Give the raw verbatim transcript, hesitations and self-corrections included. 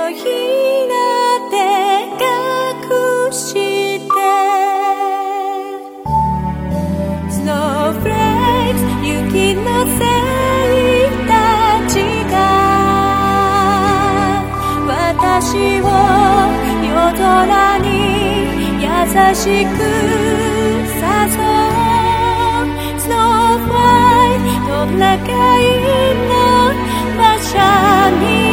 ひな手隠してスノーフレーク雪のせいたちが私を夜空に優しく誘うスノーフライトの中の馬車に